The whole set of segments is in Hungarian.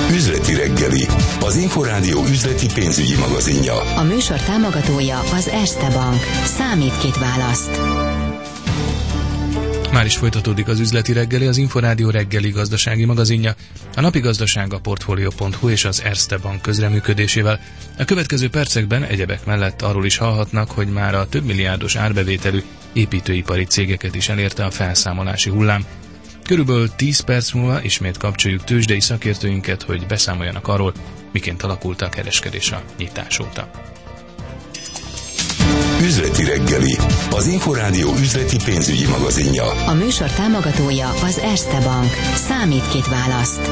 Üzleti reggeli, az Inforádió üzleti pénzügyi magazinja. A műsor támogatója az Erste Bank. Számít, kit választ. Már is folytatódik az üzleti reggeli, az Inforádió reggeli gazdasági magazinja, a napi gazdaság a Portfolio.hu és az Erste Bank közreműködésével. A következő percekben egyebek mellett arról is hallhatnak, hogy már a több milliárdos árbevételű építőipari cégeket is elérte a felszámolási hullám. Körülbelül 10 perc múlva ismét kapcsoljuk tőzsdei szakértőinket, hogy beszámoljanak arról, miként alakult a kereskedés a nyitás óta. Üzleti reggeli, az Inforádió üzleti pénzügyi magazinja. A műsor támogatója az Erste Bank. Számít, kit választ.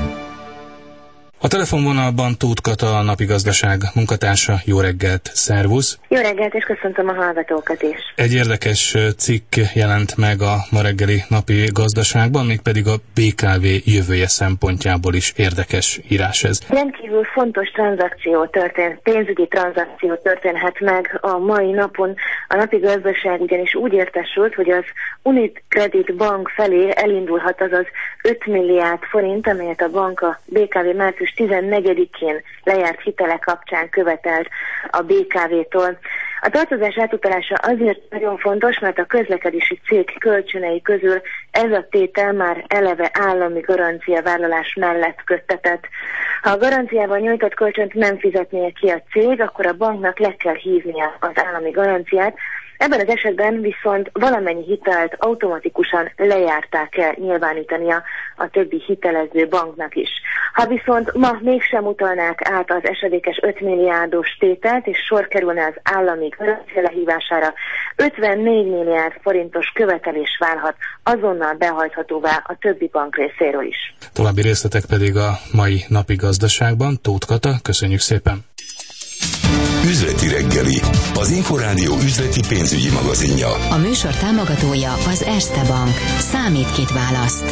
A telefonvonalban Tóth Kata, a napi gazdaság munkatársa. Jó reggelt, szervusz! Jó reggelt, és köszöntöm a hallgatókat is! Egy érdekes cikk jelent meg a ma reggeli napi gazdaságban, mégpedig a BKV jövője szempontjából is érdekes írás ez. Rendkívül fontos pénzügyi tranzakció történhet meg a mai napon. A napi gazdaság ugyanis úgy értesült, hogy az UniCredit Bank felé elindulhat az 5 milliárd forint, amelyet a bank a BKV március 14-én lejárt hitele kapcsán követelt a BKV-tól. A tartozás átutalása azért nagyon fontos, mert a közlekedési cég kölcsönei közül ez a tétel már eleve állami garanciavállalás mellett köttetett. Ha a garanciával nyújtott kölcsönt nem fizetnie ki a cég, akkor a banknak le kell hívnia az állami garanciát. Ebben az esetben viszont valamennyi hitelt automatikusan lejártá kell nyilvánítania a többi hitelező banknak is. Ha viszont ma mégsem utalnák át az esedékes 5 milliárdos tételt, és sor kerülne az állami garancia lehívására, 54 milliárd forintos követelés válhat azonnal behajthatóvá a többi bank részéről is. További részletek pedig a mai napi gazdaságban. Tóth Kata, köszönjük szépen! Üzleti reggeli, az Inforádió üzleti pénzügyi magazinja. A műsor támogatója az Erste Bank. Számít, kit választ.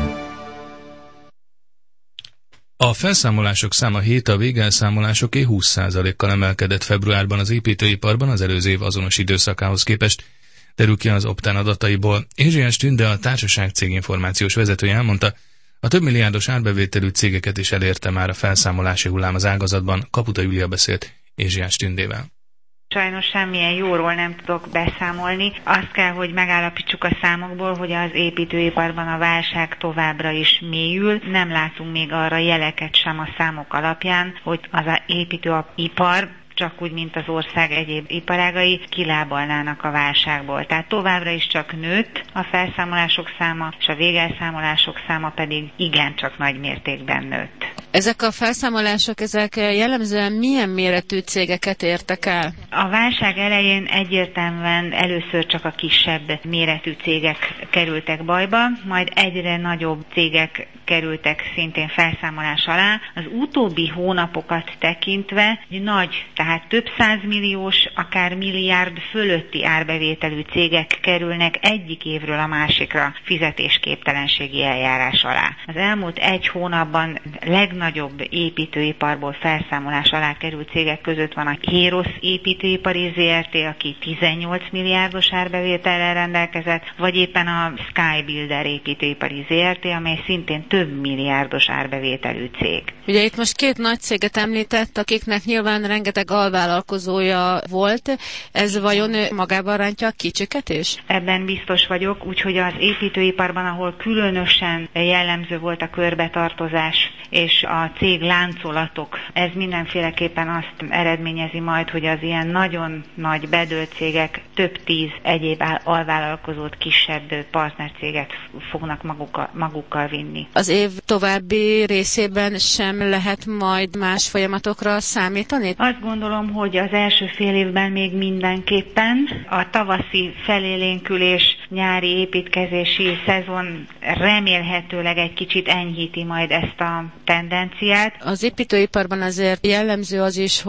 A felszámolások száma a végelszámolásoké 20%-kal emelkedett februárban az építőiparban az előző év azonos időszakához képest. Derül ki az Optán adataiból. Ézsiás Tünde, a társaság céginformációs vezetője elmondta, a több milliárdos árbevételű cégeket is elérte már a felszámolási hullám az ágazatban. Kaputa Júlia beszélt Ézsiás Tündével. Sajnos semmilyen jóról nem tudok beszámolni. Azt kell, hogy megállapítsuk a számokból, hogy az építőiparban a válság továbbra is mélyül. Nem látunk még arra jeleket sem a számok alapján, hogy az építőipar, csak úgy, mint az ország egyéb iparágai, kilábalnának a válságból. Tehát továbbra is csak nőtt a felszámolások száma, és a végelszámolások száma pedig igencsak nagy mértékben nőtt. Ezek a felszámolások, ezek jellemzően milyen méretű cégeket értek el? A válság elején egyértelműen először csak a kisebb méretű cégek kerültek bajba, majd egyre nagyobb cégek kerültek szintén felszámolás alá. Az utóbbi hónapokat tekintve nagy, tehát több 100 milliós, akár milliárd fölötti árbevételű cégek kerülnek egyik évről a másikra fizetésképtelenségi eljárás alá. Az elmúlt egy hónapban legnagyobb építőiparból felszámolás alá került cégek között van a Hérosz építőipari ZRT, aki 18 milliárdos árbevétellel rendelkezett, vagy éppen a Skybuilder építőipari ZRT, amely szintén több milliárdos árbevételű cég. Ugye itt most két nagy céget említett, akiknek nyilván rengeteg alvállalkozója volt. Ez vajon magában rántja a kicsiket is? Ebben biztos vagyok, úgyhogy az építőiparban, ahol különösen jellemző volt a körbetartozás és a cég láncolatok, ez mindenféleképpen azt eredményezi majd, hogy az ilyen nagyon nagy bedőlt cégek több 10 egyéb alvállalkozót, kisebb partnercéget fognak magukkal vinni. Az év további részében sem lehet majd más folyamatokra számítani? Azt gondolom, hogy az első fél évben még mindenképpen a tavaszi felélénkülés, nyári építkezési szezon remélhetőleg egy kicsit enyhíti majd ezt a tendenciát. Az építőiparban azért jellemző az is, hogy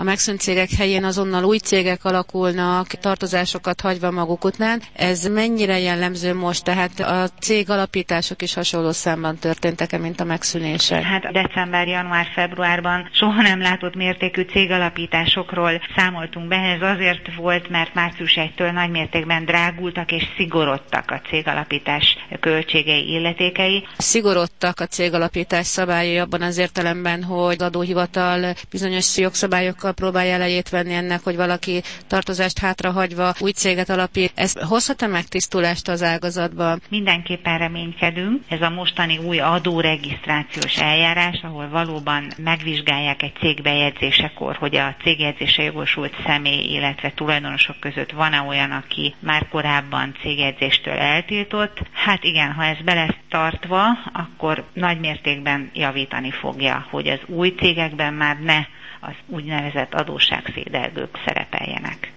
a megszűnt cégek helyén azonnal új cégek alakulnak, tartozásokat hagyva maguk után. Ez mennyire jellemző most? Tehát a cég alapítások is hasonló számban történtek-e, mint a megszűnések? Hát december, január, februárban soha nem látott mértékű cégalapításokról számoltunk be. Ez azért volt, mert március 1-től nagy mértékben drágultak és szigorodtak a cégalapítás költségei, illetékei. Szigorodtak a cégalapítás szabályai abban az értelemben, hogy az adóhivatal bizonyos jogszabályokkal próbálja elejét venni ennek, hogy valaki tartozást hátrahagyva új céget alapít. Ez hozhat-e megtisztulást az ágazatban? Mindenképpen reménykedünk. Ez a mostani új adóregisztrációs eljárás, ahol valóban megvizsgálják egy cég bejegyzésekor, hogy a cégjegyzésre jogosult személy, illetve tulajdonosok között van-e olyan, aki már korábban cégjegyzéstől eltiltott. Hát igen, ha ez be lesz tartva, akkor nagy mértékben javítani fogja, hogy az új cégekben már ne az úgynevezett adósságszédelgők szerepeljenek.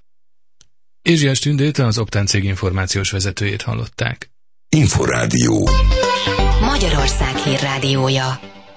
Ézsiás Tündét, az Optán cég információs vezetőjét hallották. Inforádió. Magyarország hírrádiója.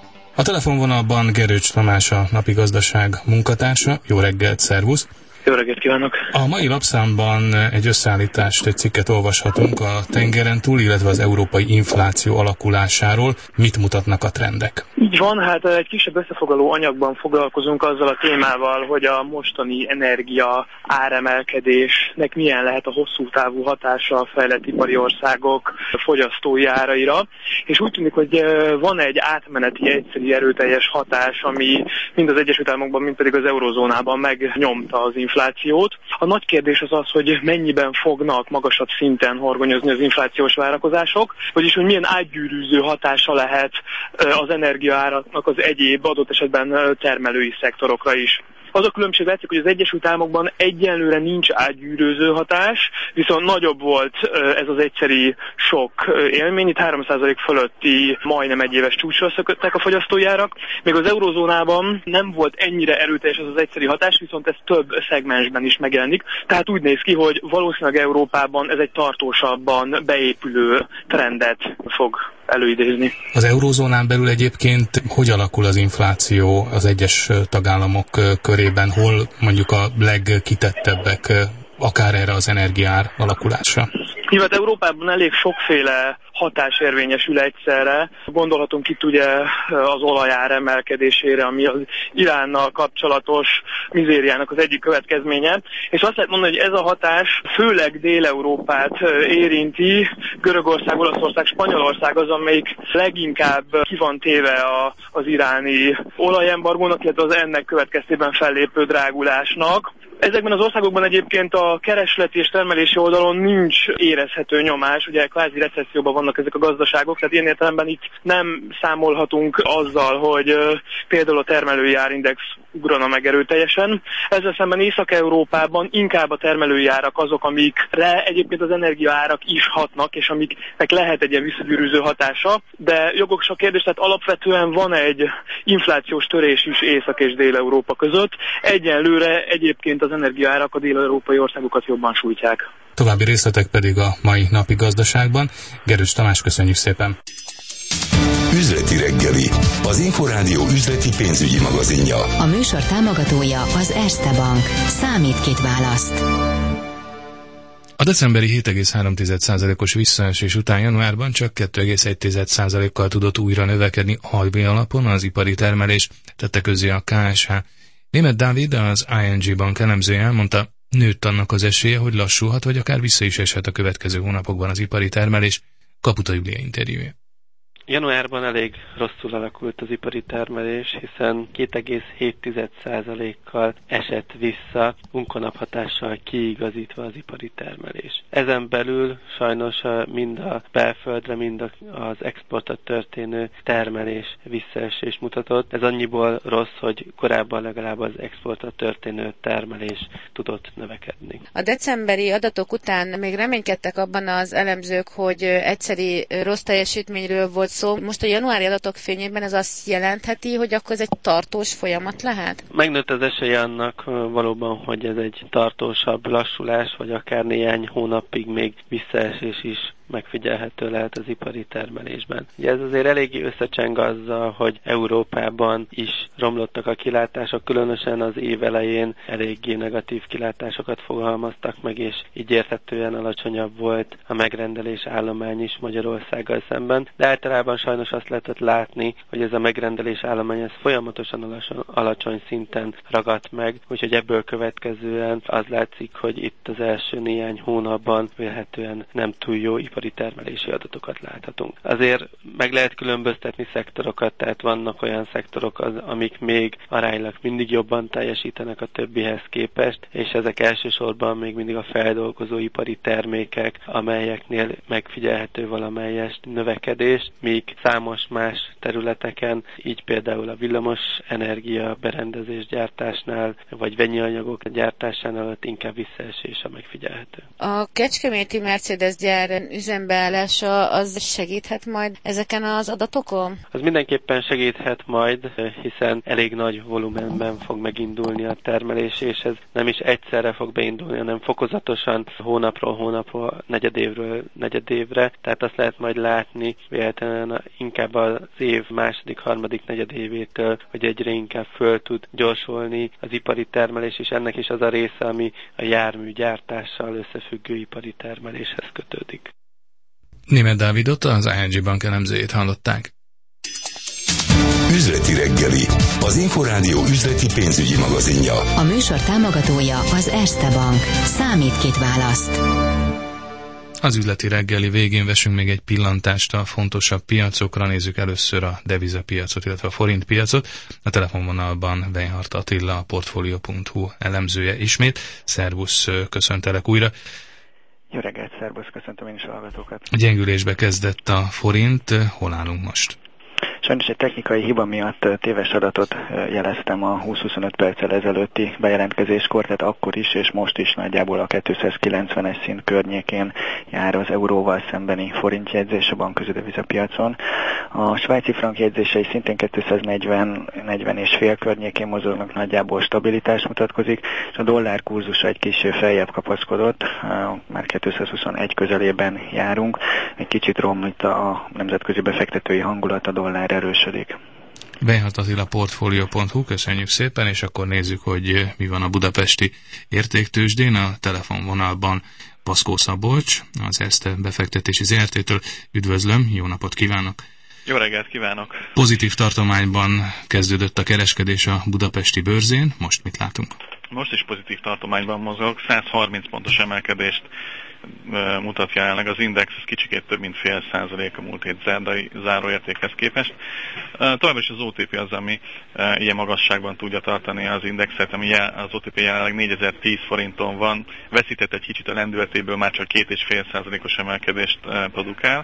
A telefonvonalban Gerőcs Tamás, a Napi Gazdaság munkatársa. Jó reggelt, szervusz! Jó reggelt kívánok! A mai lapszámban egy összeállítást, egy cikket olvashatunk a tengeren túl, illetve az európai infláció alakulásáról. Mit mutatnak a trendek? Így van, hát egy kisebb összefoglaló anyagban foglalkozunk azzal a témával, hogy a mostani energia áremelkedésnek milyen lehet a hosszú távú hatása a fejlett ipari országok fogyasztói áraira. És úgy tűnik, hogy van egy átmeneti, egyszerű, erőteljes hatás, ami mind az Egyesült Államokban, mind pedig az eurozónában megnyomta az inflációt. A nagy kérdés az, hogy mennyiben fognak magasabb szinten horgonyozni az inflációs várakozások, vagyis hogy milyen átgyűrűző hatása lehet az energiaáraknak az egyéb, adott esetben termelői szektorokra is. Az a különbség látszik, hogy az Egyesült Államokban egyenlőre nincs átgyűrűző hatás, viszont nagyobb volt ez az egyszeri sok élmény, itt 3% fölötti majdnem egyéves csúcsra szöktek a fogyasztói árak. Még az eurozónában nem volt ennyire erőteljes ez az egyszeri hatás, viszont ez több szegmensben is megjelenik. Tehát úgy néz ki, hogy valószínűleg Európában ez egy tartósabban beépülő trendet fog előidézni. Az eurózónán belül egyébként hogy alakul az infláció az egyes tagállamok körében? Hol mondjuk a legkitettebbek akár erre az energiaár alakulásra? Nyilván Európában elég sokféle hatás érvényesül egyszerre. Gondolhatunk itt ugye az olajár emelkedésére, ami az Iránnal kapcsolatos mizériának az egyik következménye. És azt lehet mondani, hogy ez a hatás főleg Dél-Európát érinti. Görögország, Olaszország, Spanyolország az, amelyik leginkább ki van téve az iráni olajembargónak, illetve az ennek következtében fellépő drágulásnak. Ezekben az országokban egyébként a keresleti és termelési oldalon nincs érezhető nyomás, ugye kvázi recesszióban vannak ezek a gazdaságok, tehát ilyen értelemben itt nem számolhatunk azzal, hogy például a termelői árindex ugrana meg erőteljesen. Ezzel szemben Észak-Európában inkább a termelői árak azok, amikre egyébként az energiaárak is hatnak, és amiknek lehet egy ilyen visszagyűrűző hatása, de jogos a kérdés, tehát alapvetően van egy inflációs törés is Észak- és Dél-Európa között. Egyenlőre egyébként az energiaárak a dél-európai országokat jobban sújtják. További részletek pedig a mai Napi Gazdaságban. Gerőcs Tamás, köszönjük szépen! Üzleti reggeli, az Inforádió üzleti pénzügyi magazinja. A műsor támogatója az Erste Bank. Számít, kit választ. A decemberi 7,3%-os visszaesés után januárban csak 2,1%-kal tudott újra növekedni havi alapon az ipari termelés, tette közzé a KSH. Németh Dávid, az ING Bank elemzője elmondta, nőtt annak az esélye, hogy lassulhat, vagy akár vissza is eshet a következő hónapokban az ipari termelés. Kaputa Júlia interjúja. Januárban elég rosszul alakult az ipari termelés, hiszen 2,7%-kal esett vissza, munkanaphatással kiigazítva az ipari termelés. Ezen belül sajnos mind a belföldre, mind az exportra történő termelés visszaesés mutatott. Ez annyiból rossz, hogy korábban legalább az exportra történő termelés tudott növekedni. A decemberi adatok után még reménykedtek abban az elemzők, hogy egyszeri rossz teljesítményről volt szó. Most a januári adatok fényében ez azt jelentheti, hogy akkor ez egy tartós folyamat lehet? Megnőtt az esélye annak valóban, hogy ez egy tartósabb lassulás, vagy akár néhány hónapig még visszaesés is megfigyelhető lehet az ipari termelésben. Ugye ez azért eléggé összecseng azzal, hogy Európában is romlottak a kilátások, különösen az év elején eléggé negatív kilátásokat fogalmaztak meg, és így érthetően alacsonyabb volt a megrendelés állomány is Magyarországgal szemben, de általában sajnos azt lehetett látni, hogy ez a megrendelés állomány ez folyamatosan alacsony szinten ragadt meg, úgyhogy ebből következően az látszik, hogy itt az első néhány hónapban vélhetően nem túl jó ipari termelési adatokat láthatunk. Azért meg lehet különböztetni szektorokat, tehát vannak olyan szektorok, amik még aránylag mindig jobban teljesítenek a többihez képest, és ezek elsősorban még mindig a feldolgozóipari termékek, amelyeknél megfigyelhető valamelyest növekedés, míg számos más területeken, így például a villamos energia berendezés gyártásnál, vagy vegyi anyagok gyártásánál ott inkább visszaesés a megfigyelhető. A kecskeméti Mercedes gyár üzembeállása az segíthet majd ezeken az adatokon? Az mindenképpen segíthet majd, hiszen elég nagy volumenben fog megindulni a termelés, és ez nem is egyszerre fog beindulni, hanem fokozatosan hónapról hónapra, negyedévről negyedévre, tehát azt lehet majd látni véletlenül inkább az év második, harmadik negyedévétől, hogy egyre inkább föl tud gyorsulni az ipari termelés, és ennek is az a része, ami a járműgyártással összefüggő ipari termeléshez kötődik. Németh Dávidot, az ING Bank elemzőjét hallották. Üzleti reggeli, az Inforádió üzleti pénzügyi magazinja. A műsor támogatója az Erste Bank. Számít, kit választ. Az üzleti reggeli végén vessünk még egy pillantást a fontosabb piacokra, nézzük először a devizapiacot, illetve a forintpiacot. A telefonvonalban Weinhardt Attila, a Portfolio.hu elemzője ismét. Szervusz, köszöntelek újra. Jó reggelt, szervusz, köszöntöm én is a hallgatókat. Gyengülésbe kezdett a forint, hol állunk most? Sajnos egy technikai hiba miatt téves adatot jeleztem a 20-25 perccel ezelőtti bejelentkezéskor, tehát akkor is és most is nagyjából a 290-es szint környékén jár az euróval szembeni forintjegyzés a bankközi devizapiacon. A svájci frank jegyzései szintén 240 és fél környékén mozognak, nagyjából stabilitás mutatkozik, és a dollár kurzusa egy kicsit feljebb kapaszkodott, már 221 közelében járunk, egy kicsit romlott a nemzetközi befektetői hangulat, a dollár erősödik. Weinhardt Attila, Portfolio.hu, köszönjük szépen, és akkor nézzük, hogy mi van a budapesti értéktőzsdén. A telefonvonalban Paszkó Szabolcs, az Erste befektetési ZRT-től. Üdvözlöm, jó napot kívánok! Jó reggelt kívánok! Pozitív tartományban kezdődött a kereskedés a budapesti bőrzén, most mit látunk? Most is pozitív tartományban mozog, 130 pontos emelkedést mutatja jelenleg az index, ez kicsikét több mint 0,5% a múlt hét záróértékhez képest. Továbbra is az OTP az, ami ilyen magasságban tudja tartani az indexet, ami az OTP jelenleg 4010 forinton van, veszített egy kicsit a lendületéből, már csak 2,5%-os emelkedést produkál.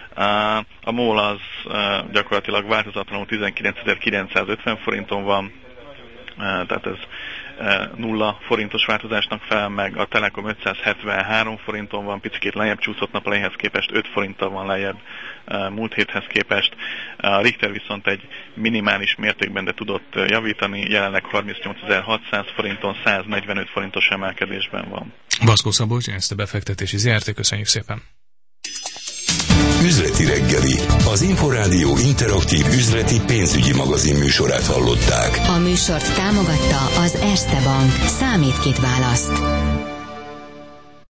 A MOL az gyakorlatilag változatlanul 19.950 forinton van, tehát ez 0 forintos változásnak fel, meg a Telekom 573 forinton van, picikét lejjebb csúszott nap elejéhez képest, 5 forinttal van lejjebb múlt héthez képest. A Richter viszont egy minimális mértékben, de tudott javítani, jelenleg 38.600 forinton, 145 forintos emelkedésben van. Paszkó Szabolcs, ezt a befektetési ZRT, köszönjük szépen! Üzleti reggeli, az Inforádió interaktív üzleti pénzügyi magazin műsorát hallották. A műsort támogatta az Erste Bank. Számít, kit választ.